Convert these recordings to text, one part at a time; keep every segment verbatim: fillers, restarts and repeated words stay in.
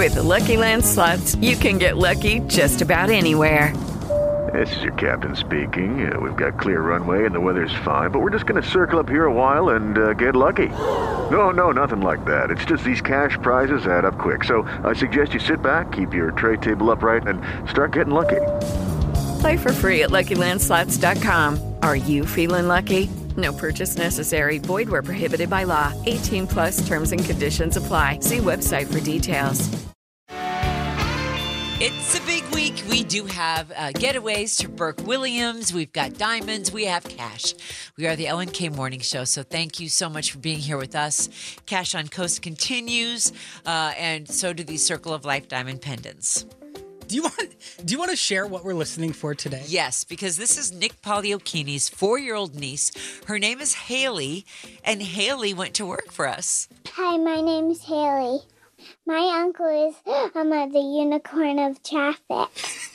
With the Lucky Land Slots, you can get lucky just about anywhere. This is your captain speaking. Uh, we've got clear runway and the weather's fine, but we're just going to circle up here a while and uh, get lucky. No, no, nothing like that. It's just these cash prizes add up quick. So I suggest you sit back, keep your tray table upright, and start getting lucky. Play for free at Lucky Land Slots dot com. Are you feeling lucky? No purchase necessary. Void where prohibited by law. eighteen plus terms and conditions apply. See website for details. It's a big week. We do have uh, getaways to Burke Williams. We've got diamonds. We have cash. We are the Ellen K Morning Show, so thank you so much for being here with us. Cash on Coast continues, uh, and so do these Circle of Life diamond pendants. Do you want do you want to share what we're listening for today? Yes, because this is Nick Poliokini's four-year-old niece. Her name is Haley, and Haley went to work for us. Hi, my name's Haley. My uncle is um, the unicorn of traffic.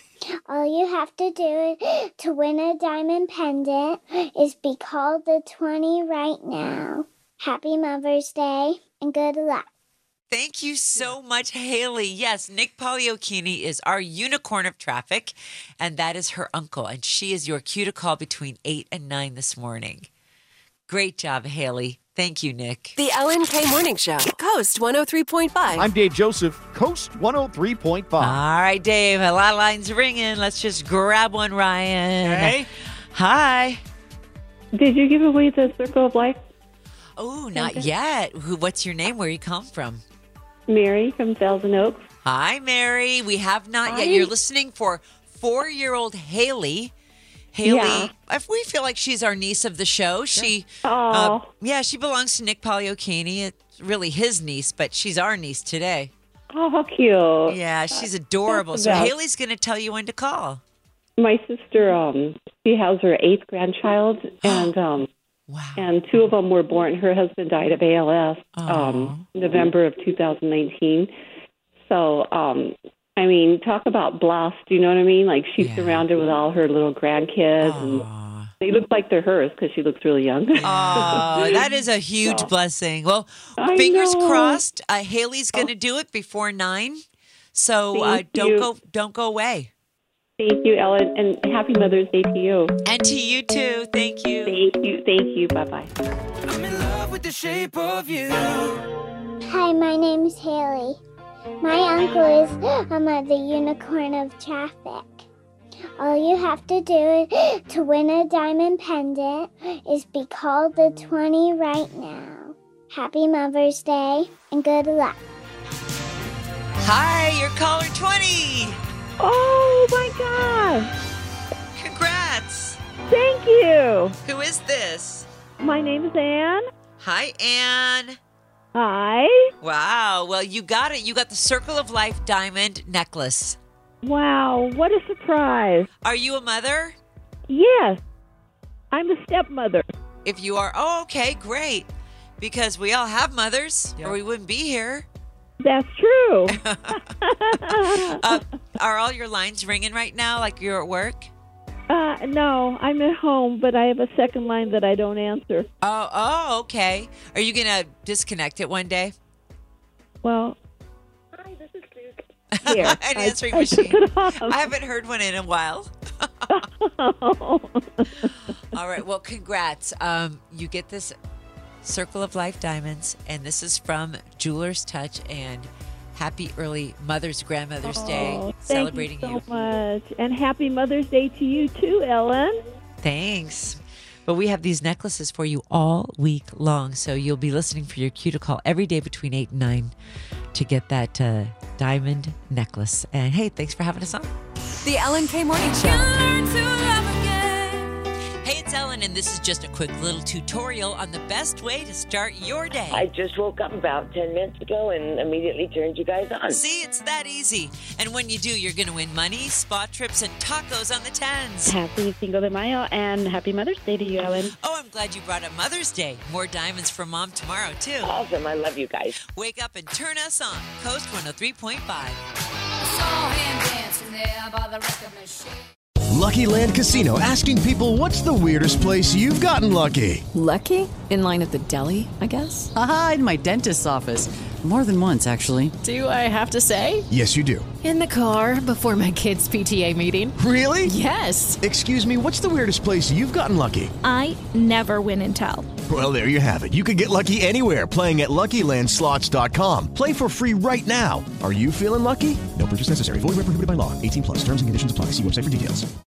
All you have to do to win a diamond pendant is be called the twenty right now. Happy Mother's Day and good luck. Thank you so much, Haley. Yes, Nick Poliokini is our unicorn of traffic, and that is her uncle, and she is your cue to call between eight and nine this morning. Great job, Haley. Thank you, Nick. The Ellen K Morning Show, Coast one oh three point five. I'm Dave Joseph, Coast one oh three point five. All right, Dave, a lot of lines ringing. Let's just grab one, Ryan. Hey. Hi. Did you give away the Circle of Life? Oh, not yet. Who? What's your name? Where you come from? Mary from Thousand Oaks. Hi, Mary. We have not Hi. yet. You're listening for four-year-old Haley. Haley, Yeah. if we feel like she's our niece of the show. She, Oh. uh, yeah, she belongs to Nick Poliokini. It's really his niece, but she's our niece today. Oh, how cute. Yeah, she's adorable. That's So the best. Haley's going to tell you when to call. My sister, um, she has her eighth grandchild, and um, Wow. and two of them were born. Her husband died of A L S um, November of two thousand nineteen. So, um, I mean, talk about blessed. You know what I mean? Like she's Yeah. surrounded with all her little grandkids, and they look like they're hers because she looks really young. Oh, that is a huge So- blessing. Well, I fingers know. crossed. Uh, Haley's going to do it before nine. So uh, Thank don't you. go, don't go away. Thank you, Ellen, and happy Mother's Day to you. And to you too. Thank you. Thank you. Thank you. Bye bye. I'm in love with the shape of you. Hi, my name's Haley. My uncle is um, the unicorn of traffic. All you have to do to win a diamond pendant is be called the twenty right now. Happy Mother's Day and good luck. Hi, you're caller twenty. Oh, my God. Congrats. Thank you. Who is this? My name is Anne. Hi, Anne. Hi. Wow. Well, you got it. You got the Circle of Life diamond necklace. Wow, what a surprise. Are you a mother? Yes, I'm a stepmother. If you are, oh, okay, great. Because we all have mothers, or we wouldn't be here. That's true. uh, are all your lines ringing right now, like you're at work? Uh, no, I'm at home, but I have a second line that I don't answer. Oh, oh, okay. Are you going to disconnect it one day? Well, hi, this is Luke. Here, An I- answering I took machine. it off. I haven't heard one in a while. Oh. All right. Well, congrats. Um, you get this Circle of Life diamonds, and this is from Jeweler's Touch. And happy early Mother's Grandmother's Day, Oh, celebrating thank you so you. much. And happy Mother's Day to you too, Ellen. Thanks. But we have these necklaces for you all week long, so you'll be listening for your cue to call every day between eight and nine to get that uh, diamond necklace. And hey, thanks for having us on. The Ellen K Morning Show. Hey, it's Ellen, and this is just a quick little tutorial on the best way to start your day. I just woke up about ten minutes ago and immediately turned you guys on. See, it's that easy. And when you do, you're going to win money, spa trips, and tacos on the tens. Happy Cinco de Mayo and happy Mother's Day to you, Ellen. Oh, I'm glad you brought up Mother's Day. More diamonds for Mom tomorrow, too. Awesome. I love you guys. Wake up and turn us on. Coast one oh three point five. Saw him dancing there by the record machine. Lucky Land Casino, asking people, what's the weirdest place you've gotten lucky? Lucky? In line at the deli, I guess? Aha, in my dentist's office. More than once, actually. Do I have to say? Yes, you do. In the car before my kids' P T A meeting. Really? Yes. Excuse me, what's the weirdest place you've gotten lucky? I never win and tell. Well, there you have it. You can get lucky anywhere, playing at Lucky Land Slots dot com. Play for free right now. Are you feeling lucky? No purchase necessary. Void where prohibited by law. eighteen plus. Terms and conditions apply. See website for details.